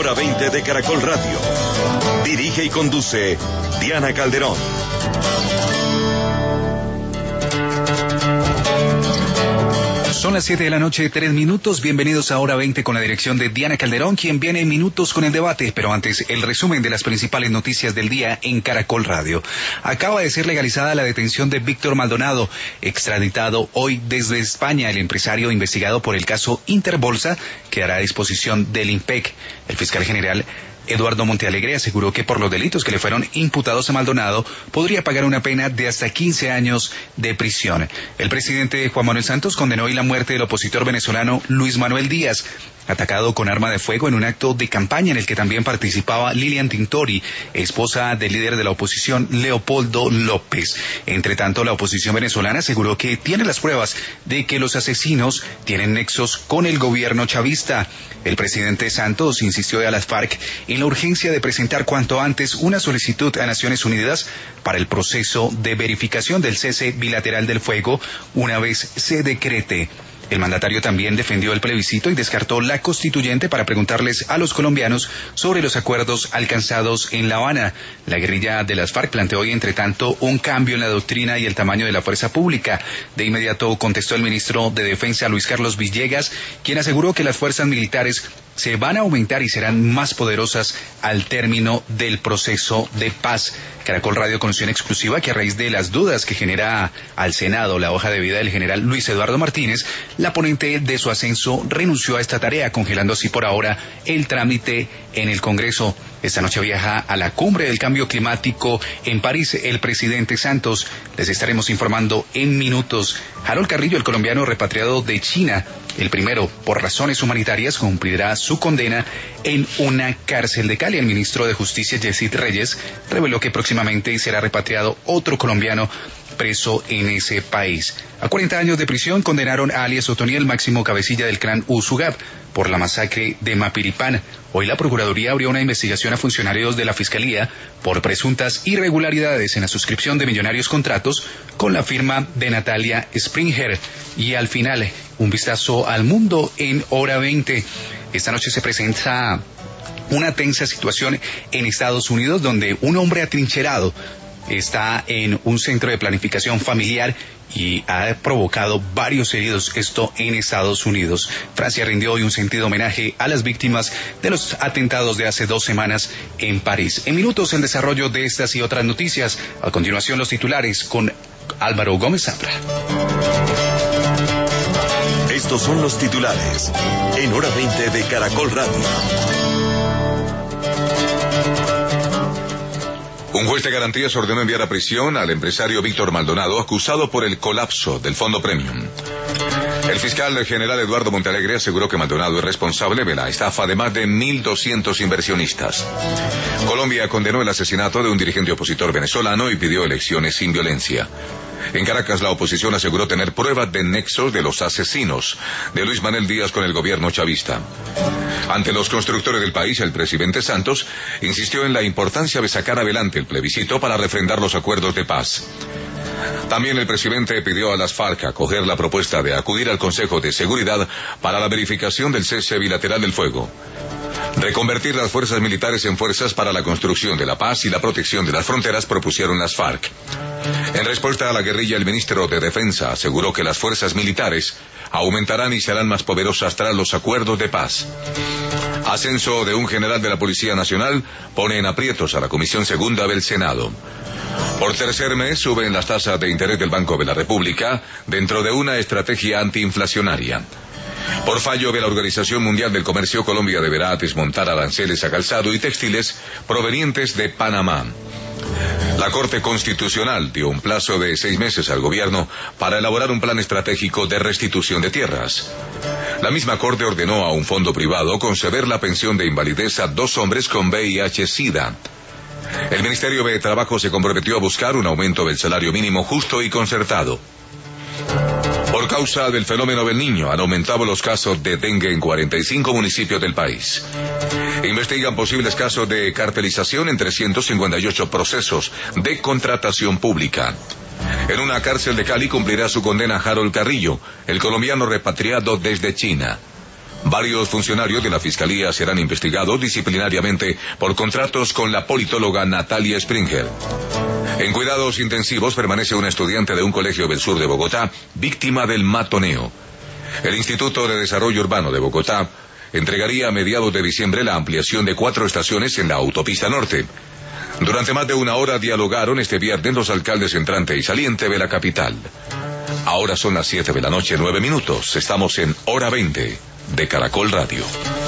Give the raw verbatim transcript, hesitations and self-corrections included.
Hora veinte de Caracol Radio. Dirige y conduce Diana Calderón. Son las siete de la noche, tres minutos. Bienvenidos a Hora veinte con la dirección de Diana Calderón, quien viene en minutos con el debate. Pero antes, el resumen de las principales noticias del día en Caracol Radio. Acaba de ser legalizada la detención de Víctor Maldonado, extraditado hoy desde España. El empresario investigado por el caso Interbolsa quedará a disposición del INPEC. El fiscal general Eduardo Montealegre aseguró que por los delitos que le fueron imputados a Maldonado podría pagar una pena de hasta quince años de prisión. El presidente Juan Manuel Santos condenó hoy la muerte del opositor venezolano Luis Manuel Díaz, atacado con arma de fuego en un acto de campaña en el que también participaba Lilian Tintori, esposa del líder de la oposición Leopoldo López. Entre tanto, la oposición venezolana aseguró que tiene las pruebas de que los asesinos tienen nexos con el gobierno chavista. El presidente Santos insistió a las FARC en la urgencia de presentar cuanto antes una solicitud a Naciones Unidas para el proceso de verificación del cese bilateral del fuego una vez se decrete. El mandatario también defendió el plebiscito y descartó la constituyente para preguntarles a los colombianos sobre los acuerdos alcanzados en La Habana. La guerrilla de las FARC planteó hoy, entre tanto, un cambio en la doctrina y el tamaño de la fuerza pública. De inmediato contestó el ministro de Defensa, Luis Carlos Villegas, quien aseguró que las fuerzas militares se van a aumentar y serán más poderosas al término del proceso de paz. Caracol Radio conoció en exclusiva que a raíz de las dudas que genera al Senado la hoja de vida del general Luis Eduardo Martínez, la ponente de su ascenso renunció a esta tarea, congelando así por ahora el trámite en el Congreso. Esta noche viaja a la cumbre del cambio climático en París el presidente Santos. Les estaremos informando en minutos. Harold Carrillo, el colombiano repatriado de China, el primero por razones humanitarias, cumplirá su condena en una cárcel de Cali. El ministro de Justicia, Yesid Reyes, reveló que próximamente será repatriado otro colombiano preso en ese país. A cuarenta años de prisión condenaron a alias Otoniel, máximo cabecilla del clan Usugab, por la masacre de Mapiripán. Hoy la Procuraduría abrió una investigación a funcionarios de la Fiscalía por presuntas irregularidades en la suscripción de millonarios contratos con la firma de Natalia Springer. Y al final, un vistazo al mundo en Hora veinte. Esta noche se presenta una tensa situación en Estados Unidos, donde un hombre atrincherado está en un centro de planificación familiar y ha provocado varios heridos, esto en Estados Unidos. Francia rindió hoy un sentido homenaje a las víctimas de los atentados de hace dos semanas en París. En minutos el desarrollo de estas y otras noticias. A continuación los titulares con Álvaro Gómez Zambra. Estos son los titulares en Hora veinte de Caracol Radio. Un juez de garantías ordenó enviar a prisión al empresario Víctor Maldonado, acusado por el colapso del Fondo Premium. El fiscal general Eduardo Montealegre aseguró que Maldonado es responsable de la estafa de más de mil doscientos inversionistas. Colombia condenó el asesinato de un dirigente opositor venezolano y pidió elecciones sin violencia. En Caracas, la oposición aseguró tener pruebas de nexos de los asesinos de Luis Manuel Díaz con el gobierno chavista. Ante los constructores del país, el presidente Santos insistió en la importancia de sacar adelante el plebiscito para refrendar los acuerdos de paz. También el presidente pidió a las FARC acoger la propuesta de acudir al Consejo de Seguridad para la verificación del cese bilateral del fuego. Reconvertir las fuerzas militares en fuerzas para la construcción de la paz y la protección de las fronteras, propusieron las FARC. En respuesta a la guerrilla, el ministro de Defensa aseguró que las fuerzas militares aumentarán y serán más poderosas tras los acuerdos de paz. Ascenso de un general de la Policía Nacional pone en aprietos a la Comisión Segunda del Senado. Por tercer mes suben las tasas de interés del Banco de la República dentro de una estrategia antiinflacionaria. Por fallo de la Organización Mundial del Comercio, Colombia deberá desmontar aranceles a calzado y textiles provenientes de Panamá. La Corte Constitucional dio un plazo de seis meses al gobierno para elaborar un plan estratégico de restitución de tierras. La misma Corte ordenó a un fondo privado conceder la pensión de invalidez a dos hombres con V I H-Sida. El Ministerio de Trabajo se comprometió a buscar un aumento del salario mínimo justo y concertado. Por causa del fenómeno del Niño, han aumentado los casos de dengue en cuarenta y cinco municipios del país. Investigan posibles casos de cartelización en trescientos cincuenta y ocho procesos de contratación pública. En una cárcel de Cali cumplirá su condena Harold Carrillo, el colombiano repatriado desde China. Varios funcionarios de la Fiscalía serán investigados disciplinariamente por contratos con la politóloga Natalia Springer. En cuidados intensivos permanece una estudiante de un colegio del sur de Bogotá, víctima del matoneo. El Instituto de Desarrollo Urbano de Bogotá entregaría a mediados de diciembre la ampliación de cuatro estaciones en la autopista norte. Durante más de una hora dialogaron este viernes los alcaldes entrante y saliente de la capital. Ahora son las siete de la noche, nueve minutos. Estamos en Hora veinte de Caracol Radio.